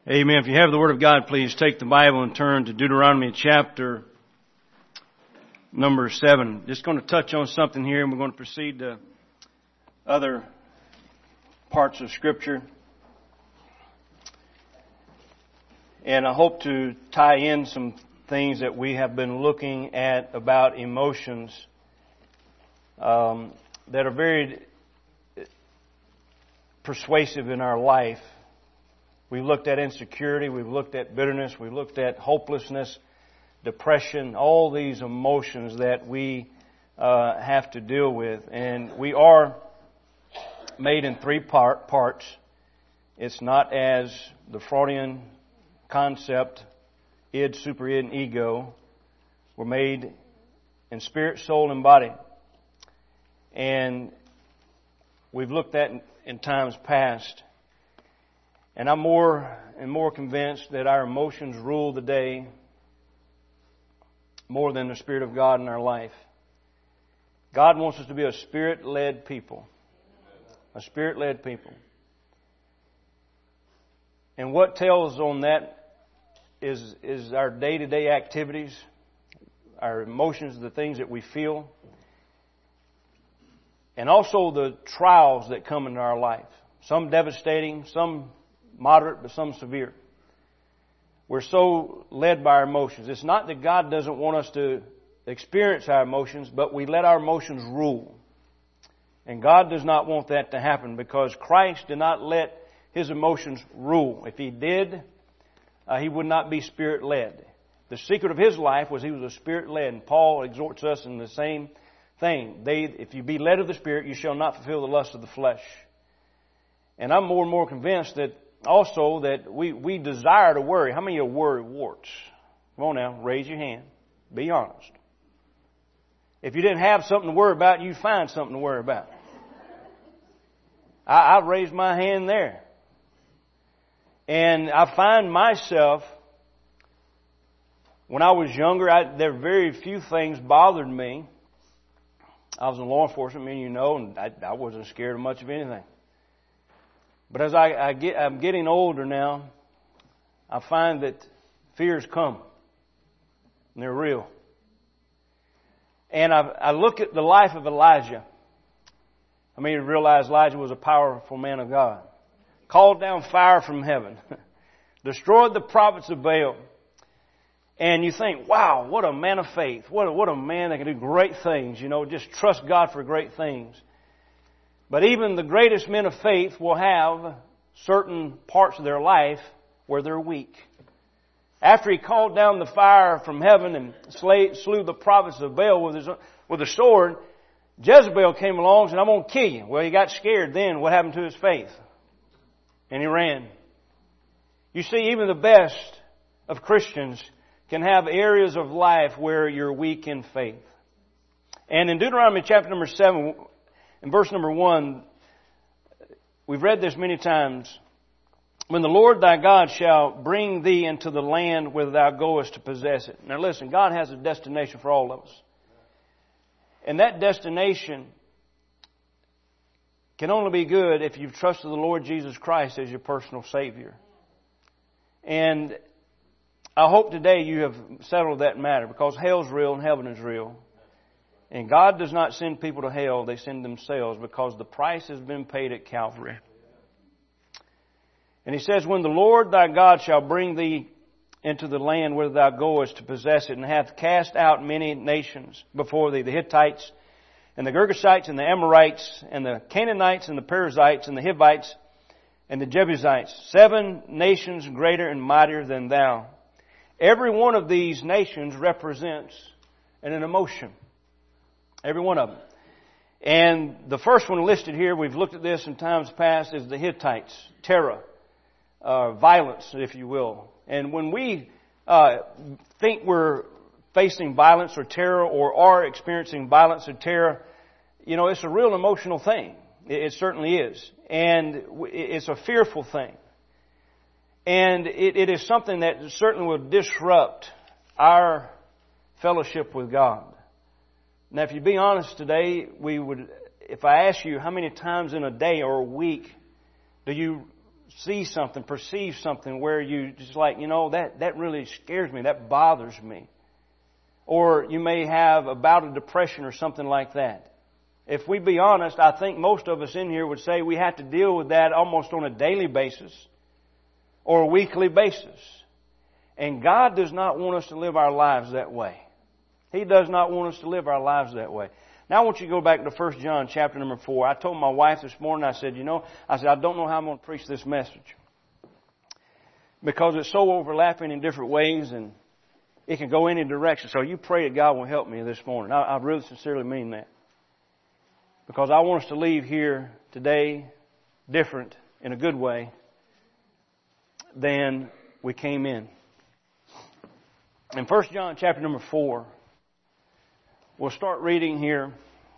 Amen. If you have the Word of God, please take the Bible and turn to Deuteronomy chapter number 7. Just going to touch on something here, and we're going to proceed to other parts of Scripture. And I hope to tie in some things that we have been looking at about emotions that are very persuasive in our life. We've looked at insecurity, we've looked at bitterness, we've looked at hopelessness, depression, all these emotions that we have to deal with. And we are made in three parts. It's not as the Freudian concept, id, super id, and ego. We're made in spirit, soul, and body. And we've looked at in times past. And I'm more and more convinced that our emotions rule the day more than the Spirit of God in our life. God wants us to be a Spirit-led people. A Spirit-led people. And what tells on that is our day-to-day activities, our emotions, the things that we feel, and also the trials that come into our life. Some devastating, some moderate, but some severe. We're so led by our emotions. It's not that God doesn't want us to experience our emotions, but we let our emotions rule. And God does not want that to happen because Christ did not let His emotions rule. If He did, He would not be Spirit-led. The secret of His life was He was a Spirit-led. And Paul exhorts us in the same thing. If you be led of the Spirit, you shall not fulfill the lust of the flesh. And I'm more and more convinced that also that we desire to worry. How many of you worry warts? Come on now, raise your hand. Be honest. If you didn't have something to worry about, you'd find something to worry about. I raised my hand there. And I find myself, when I was younger, there were very few things bothered me. I was in law enforcement, and I wasn't scared of much of anything. But as I'm getting older now, I find that fears come. And they're real. And I look at the life of Elijah. I mean, you realize Elijah was a powerful man of God. Called down fire from heaven. Destroyed the prophets of Baal. And you think, wow, what a man of faith. What a man that can do great things. Just trust God for great things. But even the greatest men of faith will have certain parts of their life where they're weak. After he called down the fire from heaven and slew the prophets of Baal with a sword, Jezebel came along and said, I'm going to kill you. Well, he got scared then. What happened to his faith? And he ran. You see, even the best of Christians can have areas of life where you're weak in faith. And in Deuteronomy chapter number 7, in verse number 1, we've read this many times. When the Lord thy God shall bring thee into the land where thou goest to possess it. Now listen, God has a destination for all of us. And that destination can only be good if you've trusted the Lord Jesus Christ as your personal Savior. And I hope today you have settled that matter because hell's real and heaven is real. And God does not send people to hell, they send themselves because the price has been paid at Calvary. And He says, when the Lord thy God shall bring thee into the land where thou goest to possess it, and hath cast out many nations before thee, the Hittites, and the Girgashites, and the Amorites, and the Canaanites, and the Perizzites, and the Hivites, and the Jebusites, 7 nations greater and mightier than thou. Every one of these nations represents an emotion. Every one of them. And the first one listed here, we've looked at this in times past, is the Hittites. Terror. Violence, if you will. And when we think we're facing violence or terror or are experiencing violence or terror, it's a real emotional thing. It certainly is. And it's a fearful thing. And it is something that certainly will disrupt our fellowship with God. Now, if you be honest today, if I ask you how many times in a day or a week do you see something, perceive something where you just like, that really scares me, that bothers me. Or you may have a bout of depression or something like that. If we be honest, I think most of us in here would say we have to deal with that almost on a daily basis or a weekly basis. And God does not want us to live our lives that way. He does not want us to live our lives that way. Now I want you to go back to 1 John chapter number 4. I told my wife this morning, I said, I don't know how I'm going to preach this message. Because it's so overlapping in different ways and it can go any direction. So you pray that God will help me this morning. I really sincerely mean that. Because I want us to leave here today different in a good way than we came in. In 1 John chapter number 4, we'll start reading here.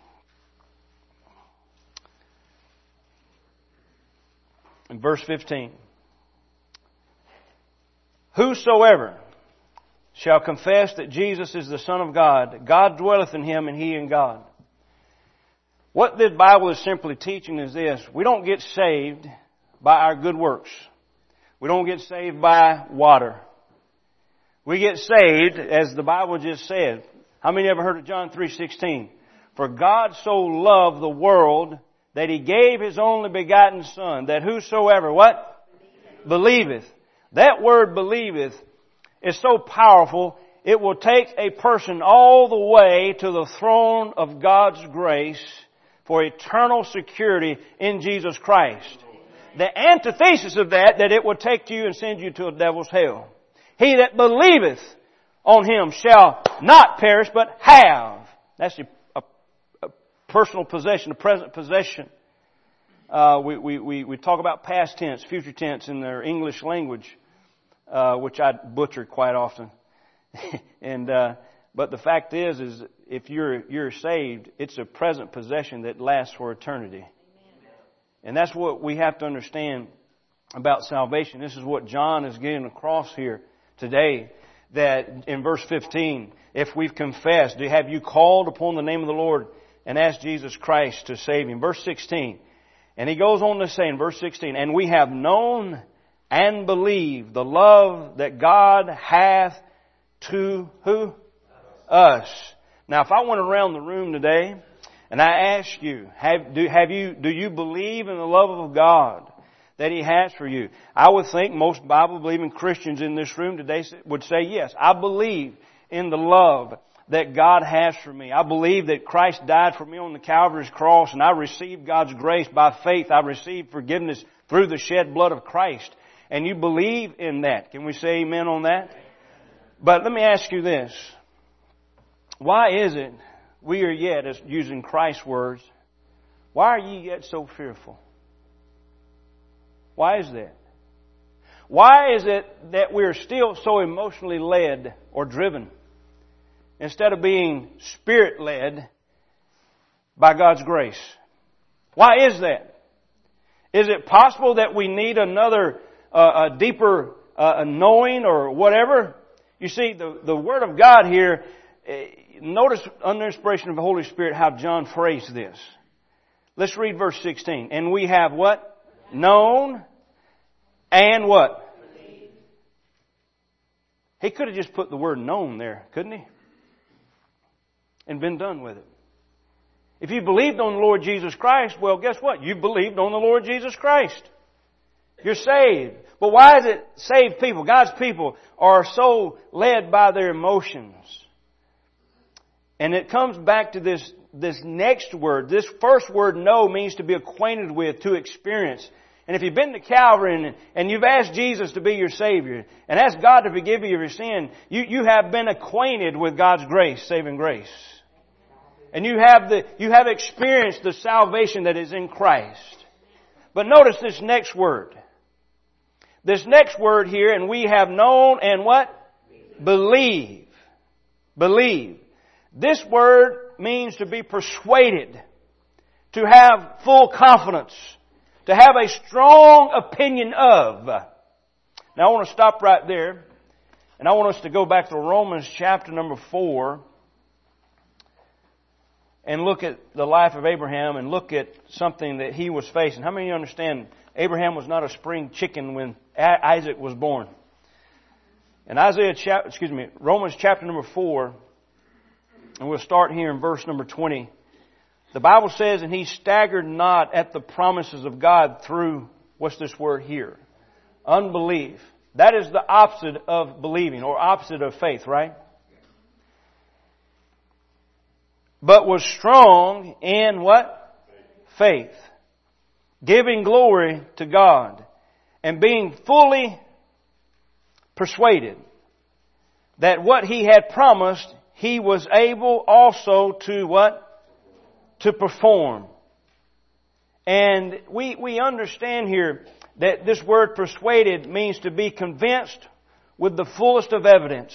In verse 15. Whosoever shall confess that Jesus is the Son of God, God dwelleth in him and he in God. What this Bible is simply teaching is this. We don't get saved by our good works. We don't get saved by water. We get saved, as the Bible just said. How many ever heard of John 3:16? For God so loved the world that He gave His only begotten Son, that whosoever, what? Believeth. That word believeth is so powerful, it will take a person all the way to the throne of God's grace for eternal security in Jesus Christ. The antithesis of that it will take you and send you to a devil's hell. He that believeth on Him shall not perish, but have. That's a personal possession, a present possession. We talk about past tense, future tense in their English language, which I butcher quite often. But the fact is if you're saved, it's a present possession that lasts for eternity. And that's what we have to understand about salvation. This is what John is getting across here today. That in verse 15, if we've confessed, have you called upon the name of the Lord and asked Jesus Christ to save him? Verse 16. And he goes on to say in verse 16, and we have known and believed the love that God hath to who? Us. Now if I went around the room today and I asked you, do you believe in the love of God that He has for you? I would think most Bible-believing Christians in this room today would say, yes, I believe in the love that God has for me. I believe that Christ died for me on the Calvary's cross and I received God's grace by faith. I received forgiveness through the shed blood of Christ. And you believe in that. Can we say amen on that? But let me ask you this. Why is it we are yet, as using Christ's words, why are ye yet so fearful? Why is that? Why is it that we're still so emotionally led or driven instead of being Spirit-led by God's grace? Why is that? Is it possible that we need another, a deeper knowing or whatever? You see, the Word of God here, notice under inspiration of the Holy Spirit how John phrased this. Let's read verse 16. And we have what? Known and what? Believe. He could have just put the word known there, couldn't he? And been done with it. If you believed on the Lord Jesus Christ, well, guess what? You believed on the Lord Jesus Christ. You're saved. But why is it saved people, God's people, are so led by their emotions? And it comes back to this next word. This first word, know, means to be acquainted with, to experience. And if you've been to Calvary and you've asked Jesus to be your Savior and asked God to forgive you of your sin, you have been acquainted with God's grace, saving grace. And you have experienced the salvation that is in Christ. But notice this next word. This next word here, and we have known and what? Believe. Believe. This word means to be persuaded, to have full confidence, to have a strong opinion of. Now I want to stop right there, and I want us to go back to Romans chapter number 4 and look at the life of Abraham and look at something that he was facing. How many of you understand Abraham was not a spring chicken when Isaac was born. In Romans chapter number 4, and we'll start here in verse number 20. The Bible says, and he staggered not at the promises of God through, what's this word here? Unbelief. That is the opposite of believing, or opposite of faith, right? But was strong in what? Faith. Giving glory to God. And being fully persuaded that what he had promised, he was able also to what? To perform. And we understand here that this word persuaded means to be convinced with the fullest of evidence.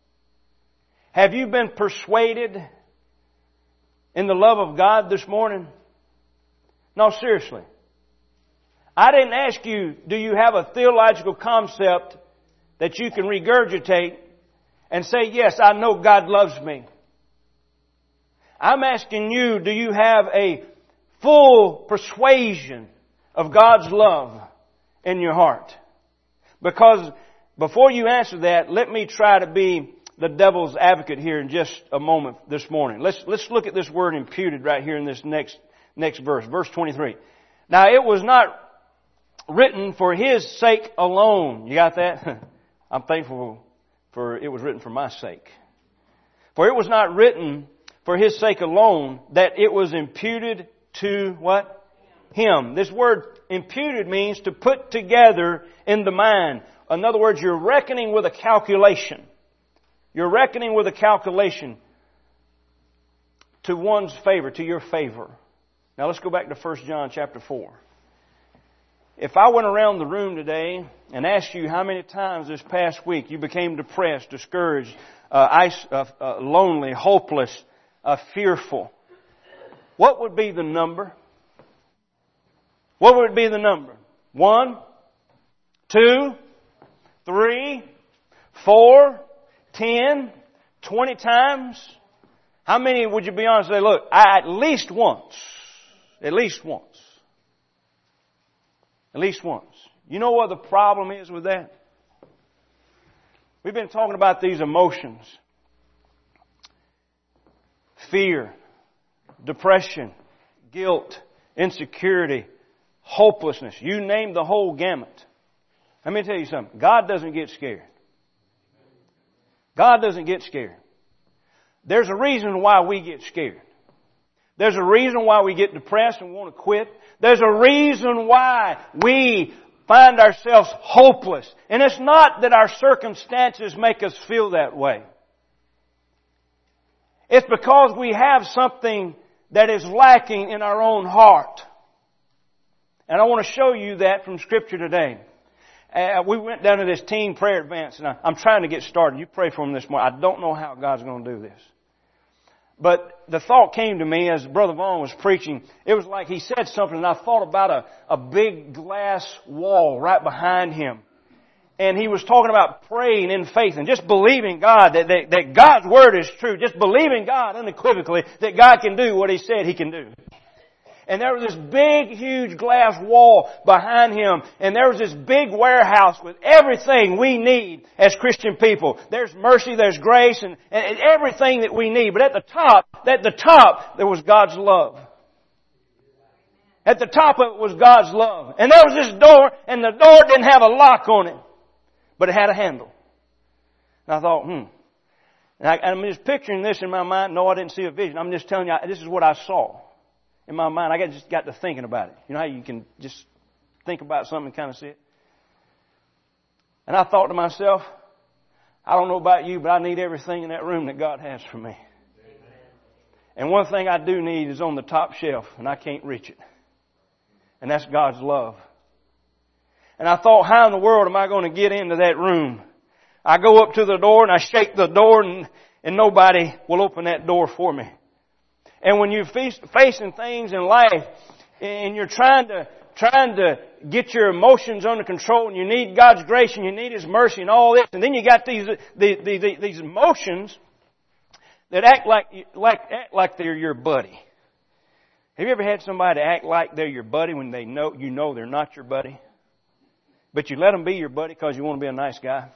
Have you been persuaded in the love of God this morning? No, seriously. I didn't ask you, do you have a theological concept that you can regurgitate and say, yes, I know God loves me. I'm asking you, do you have a full persuasion of God's love in your heart? Because before you answer that, let me try to be the devil's advocate here in just a moment this morning. Let's look at this word imputed right here in this next verse, verse 23. Now it was not written for his sake alone. You got that? I'm thankful for it was written for my sake. For it was not written for his sake alone that it was imputed to what? Him. This word imputed means to put together in the mind. In other words, you're reckoning with a calculation. You're reckoning with a calculation to one's favor, to your favor. Now let's go back to 1 John chapter 4. If I went around the room today and asked you how many times this past week you became depressed, discouraged, lonely, hopeless, fearful, what would be the number? What would be the number? 1, 2, 3, 4, 10, 20 times? How many would you be honest and say, look, at least once. At least once. At least once. You know what the problem is with that? We've been talking about these emotions. Fear, depression, guilt, insecurity, hopelessness. You name the whole gamut. Let me tell you something. God doesn't get scared. God doesn't get scared. There's a reason why we get scared. There's a reason why we get depressed and want to quit. There's a reason why we find ourselves hopeless. And it's not that our circumstances make us feel that way. It's because we have something that is lacking in our own heart. And I want to show you that from Scripture today. We went down to this teen prayer advance, and I'm trying to get started. You pray for them this morning. I don't know how God's going to do this. But the thought came to me as Brother Vaughn was preaching. It was like he said something, and I thought about a big glass wall right behind him. And he was talking about praying in faith and just believing God that God's Word is true. Just believing God unequivocally that God can do what He said He can do. And there was this big, huge glass wall behind him. And there was this big warehouse with everything we need as Christian people. There's mercy, there's grace, and everything that we need. But at the top, there was God's love. At the top of it was God's love. And there was this door, and the door didn't have a lock on it. But it had a handle. And I thought, And I'm just picturing this in my mind. No, I didn't see a vision. I'm just telling you, this is what I saw. In my mind, I just got to thinking about it. You know how you can just think about something and kind of see it? And I thought to myself, I don't know about you, but I need everything in that room that God has for me. Amen. And one thing I do need is on the top shelf, and I can't reach it. And that's God's love. And I thought, how in the world am I going to get into that room? I go up to the door and I shake the door and nobody will open that door for me. And when you're facing things in life and you're trying to get your emotions under control and you need God's grace and you need His mercy and all this, and then you got these emotions that act like they're your buddy. Have you ever had somebody act like they're your buddy when they know they're not your buddy? But you let them be your buddy because you want to be a nice guy?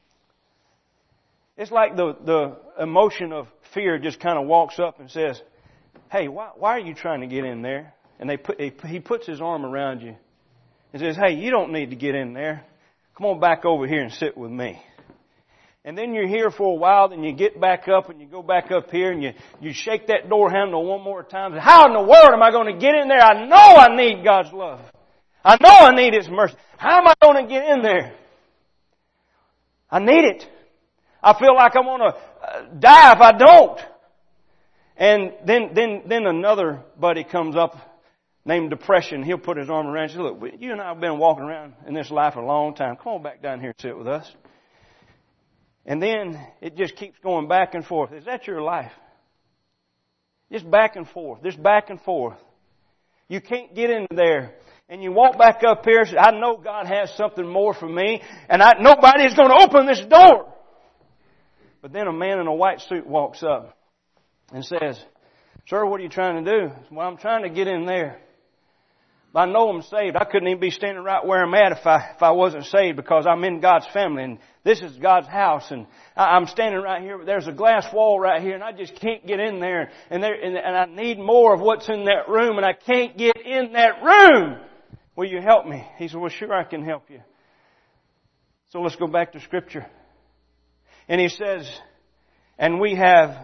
It's like the emotion of fear just kind of walks up and says, hey, why are you trying to get in there? And he puts his arm around you and says, hey, you don't need to get in there. Come on back over here and sit with me. And then you're here for a while, then you get back up and you go back up here and you shake that door handle one more time. How in the world am I going to get in there? I know I need God's love. I know I need His mercy. How am I going to get in there? I need it. I feel like I'm going to die if I don't. And then another buddy comes up named Depression. He'll put his arm around you. Look, you and I have been walking around in this life a long time. Come on back down here and sit with us. And then it just keeps going back and forth. Is that your life? Just back and forth. Just back and forth. You can't get into there. And you walk back up here and say, I know God has something more for me. And nobody is going to open this door. But then a man in a white suit walks up and says, sir, what are you trying to do? Well, I'm trying to get in there. But I know I'm saved. I couldn't even be standing right where I'm at if I wasn't saved, because I'm in God's family and this is God's house, and I'm standing right here, but there's a glass wall right here and I just can't get in there, and I need more of what's in that room and I can't get in that room. Will you help me? He said, well, sure, I can help you. So let's go back to Scripture. And he says, and we have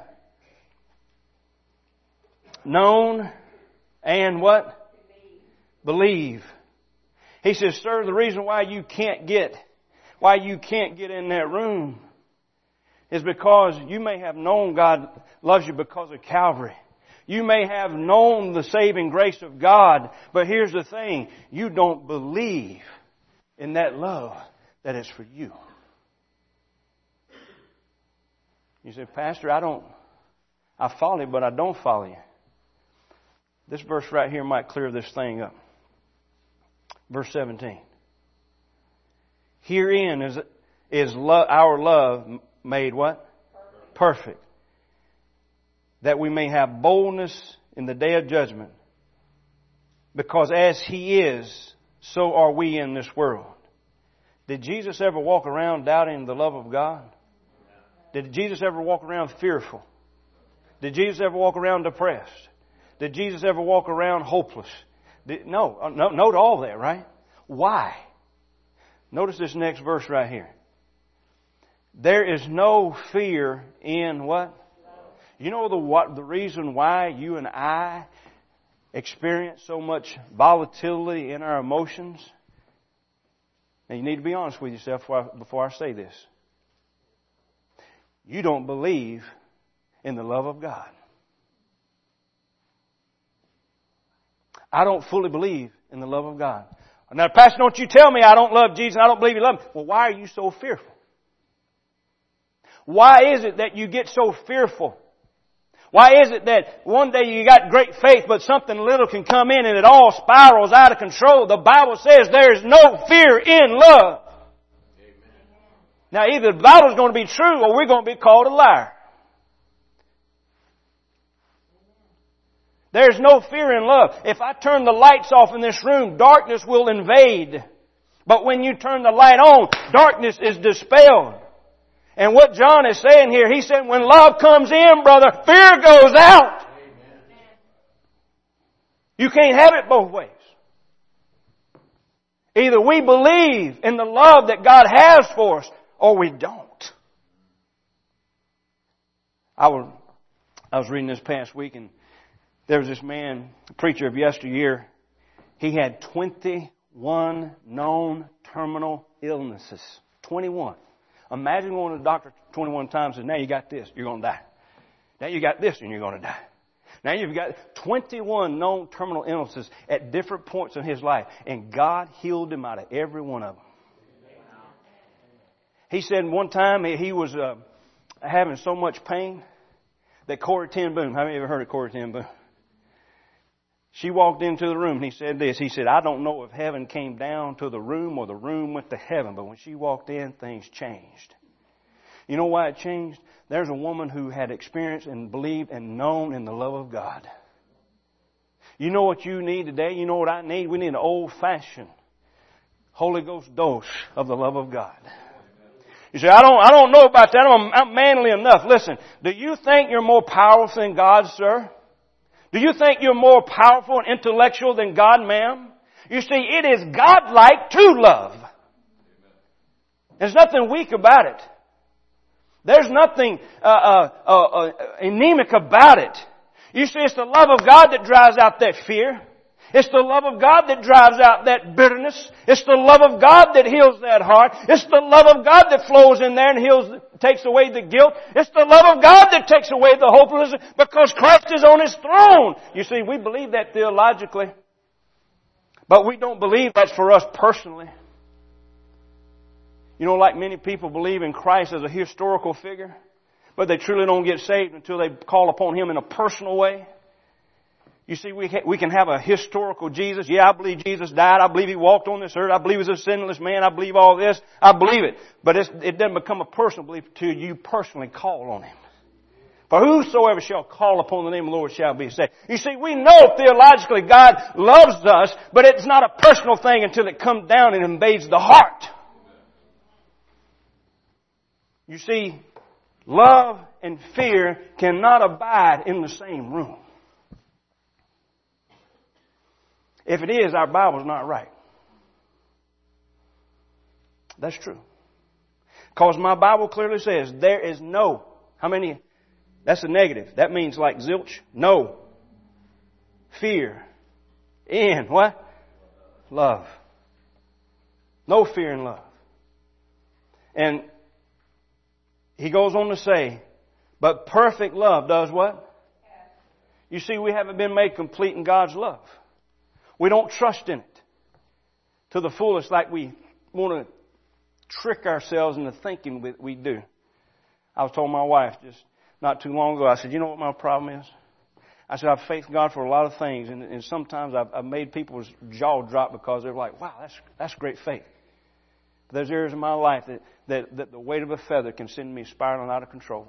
known and what? Believe. He says, sir, the reason why you can't get in that room is because you may have known God loves you because of Calvary. You may have known the saving grace of God, but here's the thing, you don't believe in that love that is for you. You say, Pastor, I follow you, but I don't follow you. This verse right here might clear this thing up. Verse 17. Herein is our love made what? Perfect. That we may have boldness in the day of judgment. Because as He is, so are we in this world. Did Jesus ever walk around doubting the love of God? Did Jesus ever walk around fearful? Did Jesus ever walk around depressed? Did Jesus ever walk around hopeless? No, note all that, right? Why? Notice this next verse right here. There is no fear in what? You know the reason why you and I experience so much volatility in our emotions? Now you need to be honest with yourself before I say this. You don't believe in the love of God. I don't fully believe in the love of God. Now, Pastor, don't you tell me I don't love Jesus and I don't believe He loves me. Well, why are you so fearful? Why is it that you get so fearful? Why is it that one day you got great faith, but something little can come in and it all spirals out of control? The Bible says there is no fear in love. Amen. Now, either the Bible is going to be true or we're going to be called a liar. There's no fear in love. If I turn the lights off in this room, darkness will invade. But when you turn the light on, darkness is dispelled. And what John is saying here, he said, when love comes in, brother, fear goes out. Amen. You can't have it both ways. Either we believe in the love that God has for us, or we don't. I was reading this past week, and there was this man, a preacher of yesteryear. He had 21 known terminal illnesses. 21. Imagine going to the doctor 21 times and now you got this, you're going to die. Now you got this and you're going to die. Now you've got 21 known terminal illnesses at different points in his life. And God healed him out of every one of them. He said one time he was having so much pain that Corrie ten Boom, how many of you ever heard of Corrie ten Boom? She walked into the room and he said this. He said, I don't know if heaven came down to the room or the room went to heaven, but when she walked in, things changed. You know why it changed? There's a woman who had experienced and believed and known in the love of God. You know what you need today? You know what I need? We need an old-fashioned Holy Ghost dose of the love of God. You say, I don't know about that. I'm manly enough. Listen, do you think you're more powerful than God, sir? Do you think you're more powerful and intellectual than God, ma'am? You see, it is God-like to love. There's nothing weak about it. There's nothing anemic about it. You see, it's the love of God that drives out that fear. It's the love of God that drives out that bitterness. It's the love of God that heals that heart. It's the love of God that flows in there and takes away the guilt. It's the love of God that takes away the hopelessness because Christ is on His throne. You see, we believe that theologically. But we don't believe that's for us personally. You know, like many people believe in Christ as a historical figure, but they truly don't get saved until they call upon Him in a personal way. You see, we can have a historical Jesus. Yeah, I believe Jesus died. I believe He walked on this earth. I believe He was a sinless man. I believe all this. I believe it. But it doesn't become a personal belief until you personally call on Him. For whosoever shall call upon the name of the Lord shall be saved. You see, we know theologically God loves us, but it's not a personal thing until it comes down and invades the heart. You see, love and fear cannot abide in the same room. If it is, our Bible's not right. That's true. Because my Bible clearly says there is no. How many? That's a negative. That means like zilch. No. Fear. In what? Love. No fear in love. And he goes on to say, but perfect love does what? You see, we haven't been made complete in God's love. We don't trust in it to the fullest like we want to trick ourselves into thinking we do. I was telling my wife just not too long ago, I said, you know what my problem is? I said, I've faith God for a lot of things, and sometimes I've made people's jaw drop because they're like, wow, that's great faith. But there's areas in my life that the weight of a feather can send me spiraling out of control.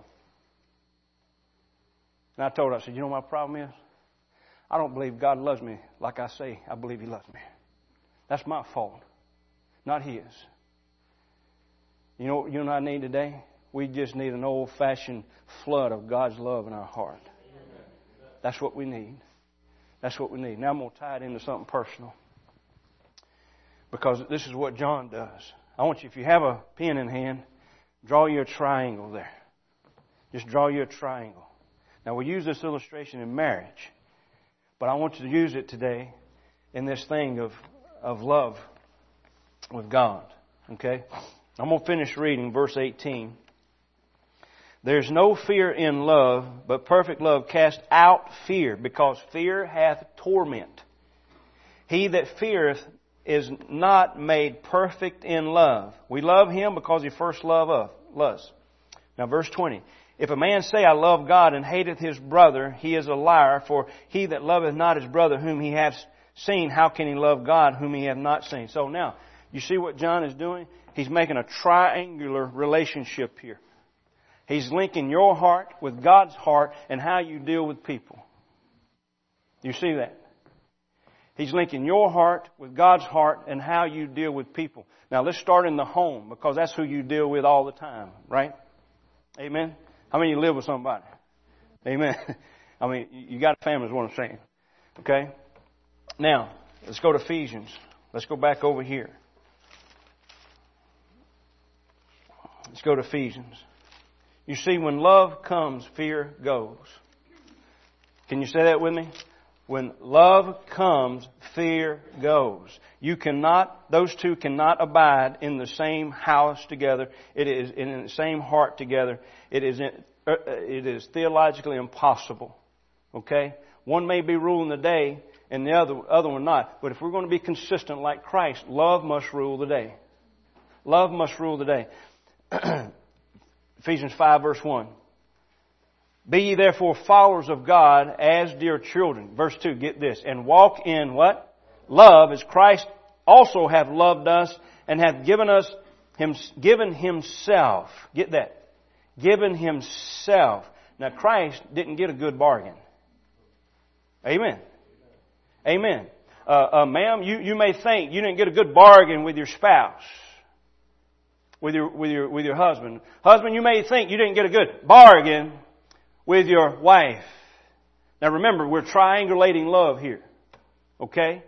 And I told her, I said, you know what my problem is? I don't believe God loves me like I say I believe He loves me. That's my fault, not His. You know what you and I need today? We just need an old-fashioned flood of God's love in our heart. That's what we need. That's what we need. Now I'm going to tie it into something personal. Because this is what John does. I want you, if you have a pen in hand, draw you a triangle there. Just draw you a triangle. Now we use this illustration in marriage. But I want you to use it today in this thing of love with God. Okay? I'm going to finish reading verse 18. There's no fear in love, but perfect love casts out fear, because fear hath torment. He that feareth is not made perfect in love. We love Him because He first loved us. Now verse 20. If a man say, I love God, and hateth his brother, he is a liar. For he that loveth not his brother whom he hath seen, how can he love God whom he hath not seen? So now, you see what John is doing? He's making a triangular relationship here. He's linking your heart with God's heart and how you deal with people. You see that? He's linking your heart with God's heart and how you deal with people. Now let's start in the home, because that's who you deal with all the time, right? Amen? How many of you live with somebody? Amen. I mean, you got a family is what I'm saying. Okay? Now, let's go to Ephesians. Let's go back over here. Let's go to Ephesians. You see, when love comes, fear goes. Can you say that with me? When love comes, fear goes. Those two cannot abide in the same house together. It is in the same heart together. It is theologically impossible. Okay? One may be ruling the day and the other one not. But if we're going to be consistent like Christ, love must rule the day. Love must rule the day. Ephesians 5 verse 1. Be ye therefore followers of God as dear children. Verse 2, get this. And walk in what? Love, as Christ also hath loved us and hath given Himself. Get that. Given Himself. Now Christ didn't get a good bargain. Amen. Amen. Ma'am, you may think you didn't get a good bargain with your spouse, with your husband. Husband, you may think you didn't get a good bargain with your wife. Now remember, we're triangulating love here. Okay?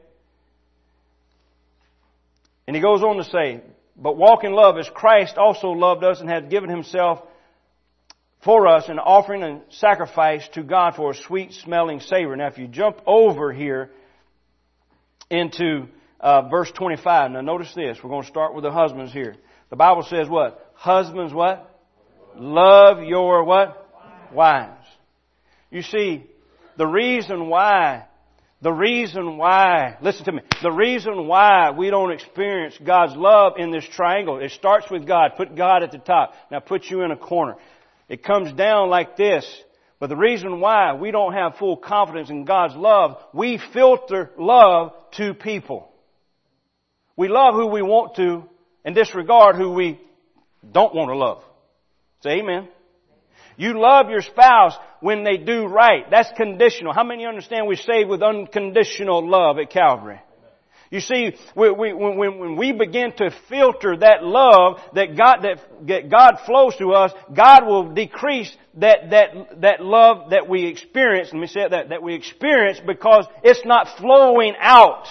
And he goes on to say, but walk in love as Christ also loved us and hath given Himself for us an offering and sacrifice to God for a sweet smelling savor. Now if you jump over here into verse 25. Now notice this. We're going to start with the husbands here. The Bible says what? Husbands what? Love your what? Wives. You see, the reason why, listen to me, the reason why we don't experience God's love in this triangle, it starts with God. Put God at the top. Now put you in a corner. It comes down like this. But the reason why we don't have full confidence in God's love, we filter love to people. We love who we want to and disregard who we don't want to love. Say amen. You love your spouse when they do right. That's conditional. How many understand we're saved with unconditional love at Calvary? You see, when we begin to filter that love that God flows to us, God will decrease that love that we experience. Let me say that we experience because it's not flowing out.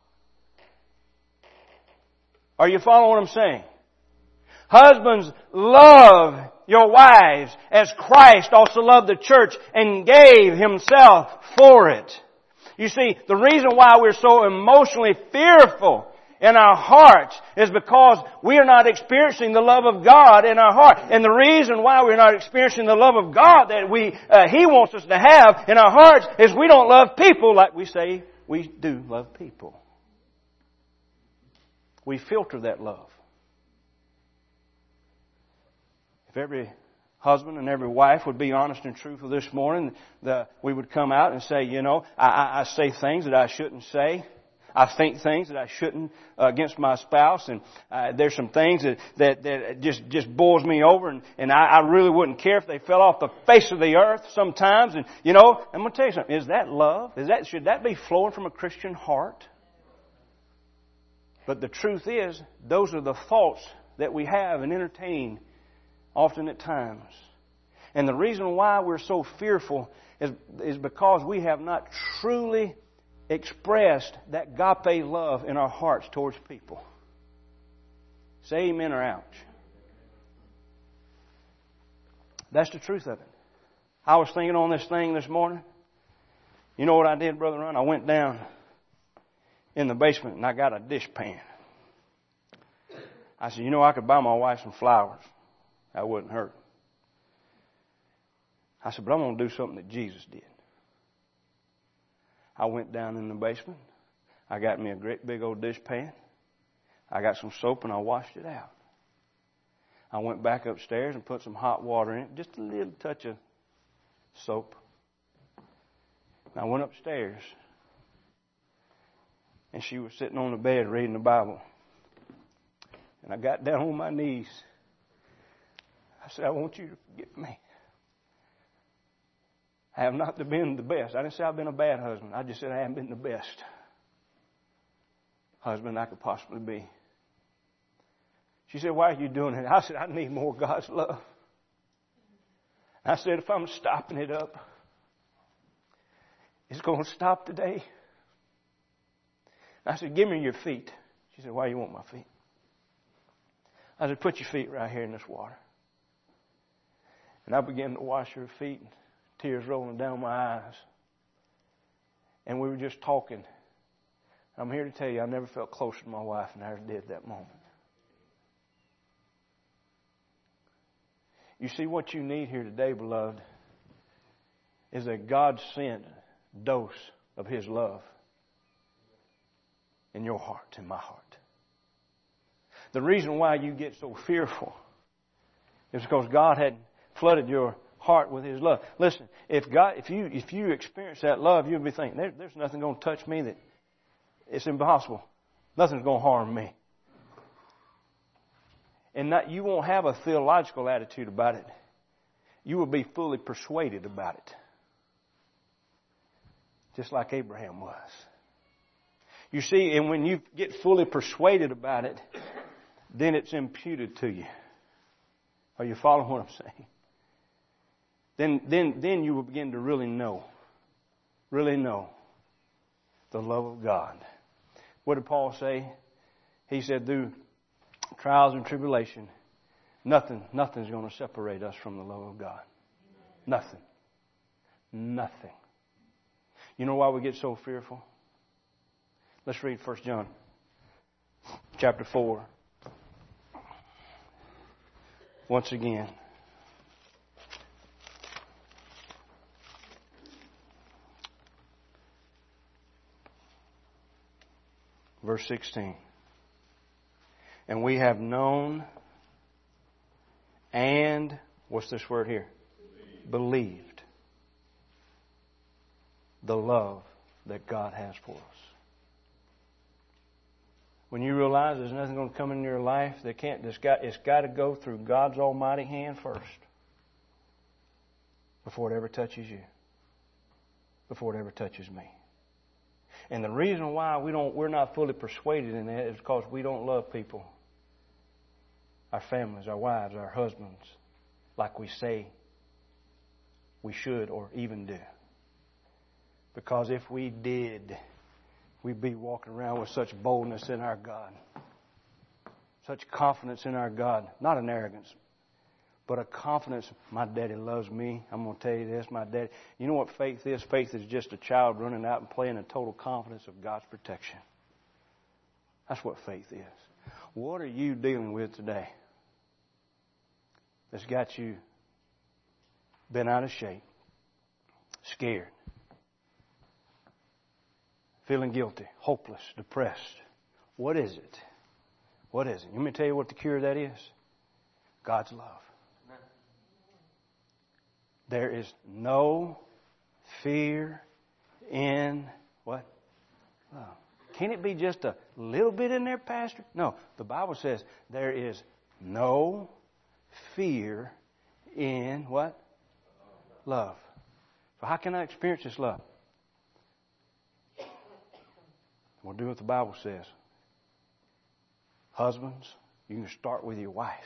Are you following what I'm saying? Husbands, love your wives as Christ also loved the church and gave Himself for it. You see, the reason why we're so emotionally fearful in our hearts is because we are not experiencing the love of God in our heart. And the reason why we're not experiencing the love of God that He wants us to have in our hearts is we don't love people like we say we do love people. We filter that love. If every husband and every wife would be honest and truthful this morning, we would come out and say, I say things that I shouldn't say. I think things that I shouldn't against my spouse, and there's some things that just boils me over, and I really wouldn't care if they fell off the face of the earth sometimes. And I'm going to tell you something. Is that love? Should that be flowing from a Christian heart? But the truth is, those are the thoughts that we have and entertain often at times. And the reason why we're so fearful is because we have not truly expressed that agape love in our hearts towards people. Say amen or ouch. That's the truth of it. I was thinking on this thing this morning. You know what I did, Brother Ron? I went down in the basement and I got a dishpan. I said, I could buy my wife some flowers. That wouldn't hurt. I said, but I'm going to do something that Jesus did. I went down in the basement. I got me a great big old dishpan. I got some soap and I washed it out. I went back upstairs and put some hot water in it, just a little touch of soap. I went upstairs and she was sitting on the bed reading the Bible. And I got down on my knees. I said, I want you to forgive me. I have not been the best. I didn't say I've been a bad husband. I just said I haven't been the best husband I could possibly be. She said, why are you doing it? I said, I need more God's love. I said, if I'm stopping it up, it's going to stop today. I said, give me your feet. She said, why do you want my feet? I said, put your feet right here in this water. And I began to wash her feet, tears rolling down my eyes. And we were just talking. I'm here to tell you, I never felt closer to my wife than I ever did that moment. You see, what you need here today, beloved, is a God-sent dose of His love in your heart, in my heart. The reason why you get so fearful is because God had flooded your heart with His love. Listen, if you experience that love, you'll be thinking, there's nothing going to touch me that it's impossible. Nothing's going to harm me. And you won't have a theological attitude about it. You will be fully persuaded about it. Just like Abraham was. You see, and when you get fully persuaded about it, then it's imputed to you. Are you following what I'm saying? Then you will begin to really know the love of God. What did Paul say? He said, through trials and tribulation, nothing's going to separate us from the love of God. Nothing. You know why we get so fearful? Let's read 1 John chapter 4. Once again. Verse 16. And we have known and, what's this word here? Believed the love that God has for us. When you realize there's nothing going to come in your life that it's got to go through God's almighty hand first before it ever touches you, before it ever touches me. And the reason why we're not fully persuaded in that is because we don't love people, our families, our wives, our husbands, like we say we should or even do. Because if we did, we'd be walking around with such boldness in our God, such confidence in our God, not an arrogance, but a confidence. My daddy loves me. I'm going to tell you this, my daddy. You know what faith is? Faith is just a child running out and playing in total confidence of God's protection. That's what faith is. What are you dealing with today that's got you bent out of shape, scared, feeling guilty, hopeless, depressed? What is it? What is it? Let me tell you what the cure of that is. God's love. There is no fear in what? Love. Can it be just a little bit in there, Pastor? No. The Bible says there is no fear in what? Love. So how can I experience this love? We'll do what the Bible says. Husbands, you can start with your wife.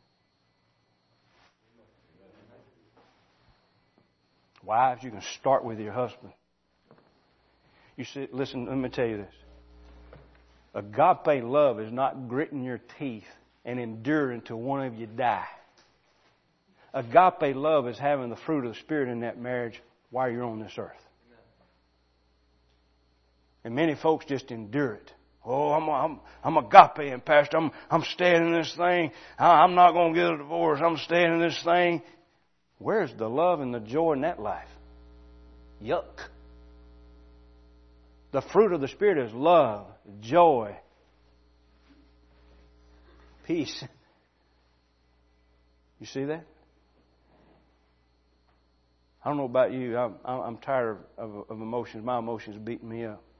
Wives, you can start with your husband. You see, listen, let me tell you this. Agape love is not gritting your teeth and enduring until one of you die. Agape love is having the fruit of the Spirit in that marriage while you're on this earth. And many folks just endure it. Oh, I'm agape, and Pastor, I'm staying in this thing. I'm not going to get a divorce. I'm staying in this thing. Where's the love and the joy in that life? Yuck. The fruit of the Spirit is love, joy, peace. You see that? I don't know about you. I'm tired of emotions. My emotions are beating me up.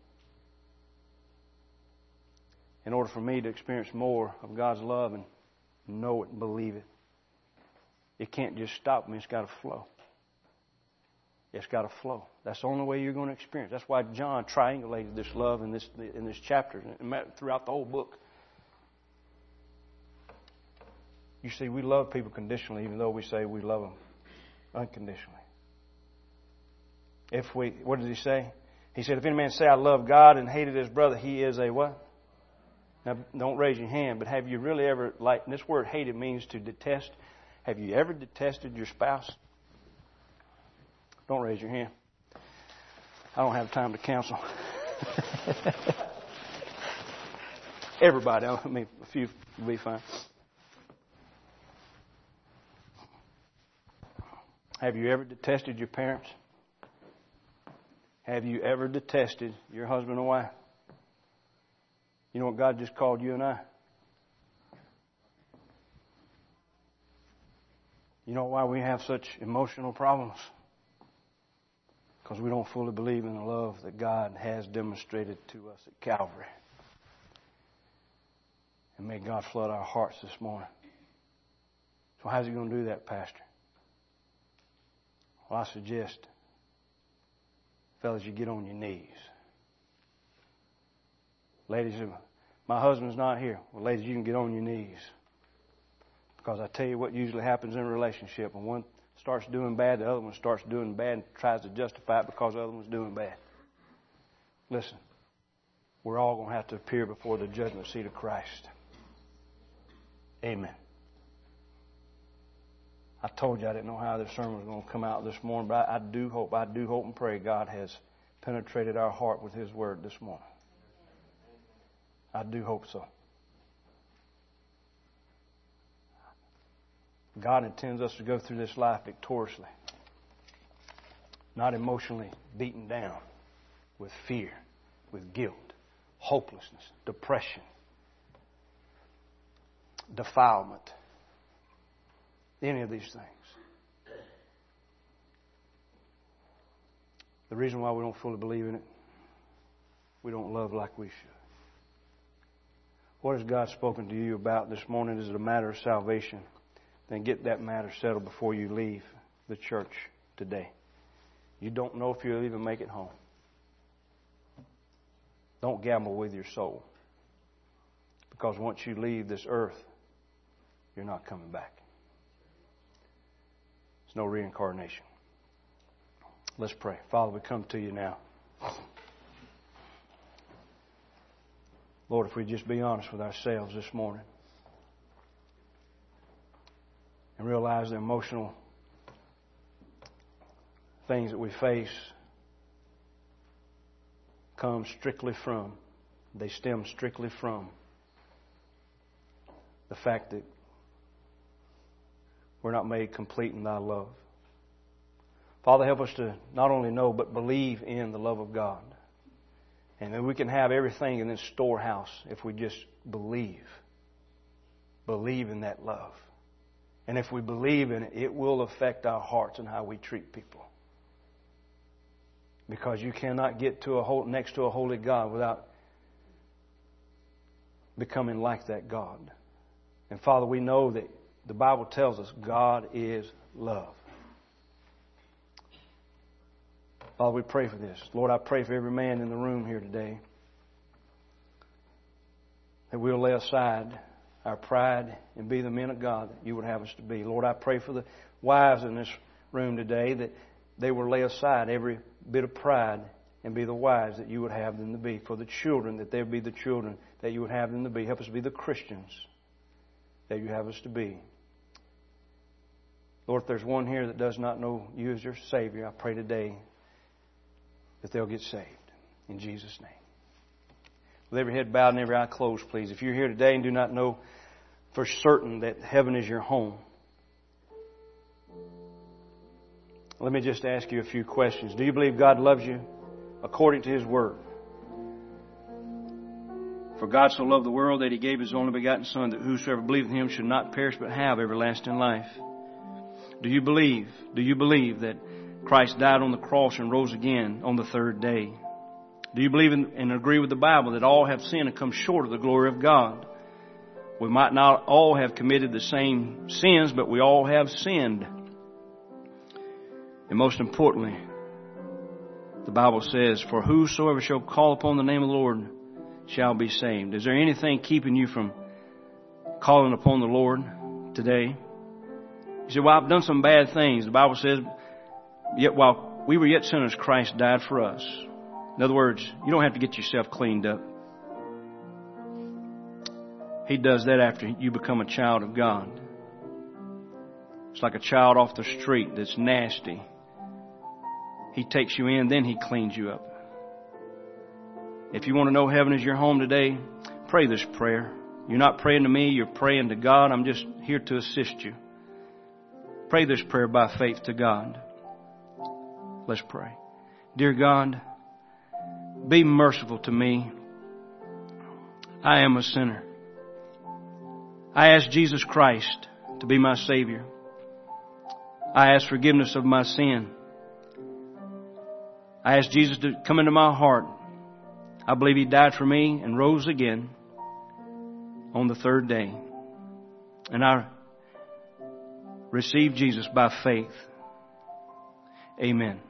In order for me to experience more of God's love and know it and believe it, it can't just stop me. It's got to flow. It's got to flow. That's the only way you're going to experience. That's why John triangulated this love in this chapter and throughout the whole book. You see, we love people conditionally, even though we say we love them unconditionally. What did he say? He said, if any man say I love God and hated his brother, he is a what? Now, don't raise your hand, but have you really ever, this word hated means to detest. Have you ever detested your spouse? Don't raise your hand. I don't have time to counsel. Everybody, a few will be fine. Have you ever detested your parents? Have you ever detested your husband or wife? You know what God just called you and I? You know why we have such emotional problems? Because we don't fully believe in the love that God has demonstrated to us at Calvary. And may God flood our hearts this morning. So how's He going to do that, Pastor? Well, I suggest, fellas, you get on your knees. Ladies, my husband's not here. Well, ladies, you can get on your knees. Because I tell you what usually happens in a relationship. When one starts doing bad, the other one starts doing bad and tries to justify it because the other one's doing bad. Listen, we're all going to have to appear before the judgment seat of Christ. Amen. I told you I didn't know how this sermon was going to come out this morning, but I do hope and pray God has penetrated our heart with His Word this morning. I do hope so. God intends us to go through this life victoriously, not emotionally beaten down with fear, with guilt, hopelessness, depression, defilement, any of these things. The reason why we don't fully believe in it, we don't love like we should. What has God spoken to you about this morning? Is it a matter of salvation? Then get that matter settled before you leave the church today. You don't know if you'll even make it home. Don't gamble with your soul. Because once you leave this earth, you're not coming back. There's no reincarnation. Let's pray. Father, we come to you now. Lord, if we just be honest with ourselves this morning and realize the emotional things that we face stem strictly from the fact that we're not made complete in Thy love. Father, help us to not only know but believe in the love of God. And then we can have everything in this storehouse if we just believe. Believe in that love. And if we believe in it, it will affect our hearts and how we treat people. Because you cannot get next to a holy God without becoming like that God. And Father, we know that the Bible tells us God is love. Father, we pray for this. Lord, I pray for every man in the room here today that we'll lay aside our pride and be the men of God that you would have us to be. Lord, I pray for the wives in this room today that they will lay aside every bit of pride and be the wives that you would have them to be. For the children, that they would be the children that you would have them to be. Help us be the Christians that you have us to be. Lord, if there's one here that does not know you as your Savior, I pray today that they'll get saved. In Jesus' name. With every head bowed and every eye closed, please. If you're here today and do not know for certain that heaven is your home, let me just ask you a few questions. Do you believe God loves you according to His Word? For God so loved the world that He gave His only begotten Son, that whosoever believeth in Him should not perish but have everlasting life. Do you believe that Christ died on the cross and rose again on the third day? Do you believe and agree with the Bible that all have sinned and come short of the glory of God? We might not all have committed the same sins, but we all have sinned. And most importantly, the Bible says, for whosoever shall call upon the name of the Lord shall be saved. Is there anything keeping you from calling upon the Lord today? You say, well, I've done some bad things. The Bible says, yet while we were yet sinners, Christ died for us. In other words, you don't have to get yourself cleaned up. He does that after you become a child of God. It's like a child off the street that's nasty. He takes you in, then He cleans you up. If you want to know heaven is your home today, pray this prayer. You're not praying to me, you're praying to God. I'm just here to assist you. Pray this prayer by faith to God. Let's pray. Dear God, be merciful to me. I am a sinner. I ask Jesus Christ to be my Savior. I ask forgiveness of my sin. I ask Jesus to come into my heart. I believe He died for me and rose again on the third day. And I receive Jesus by faith. Amen.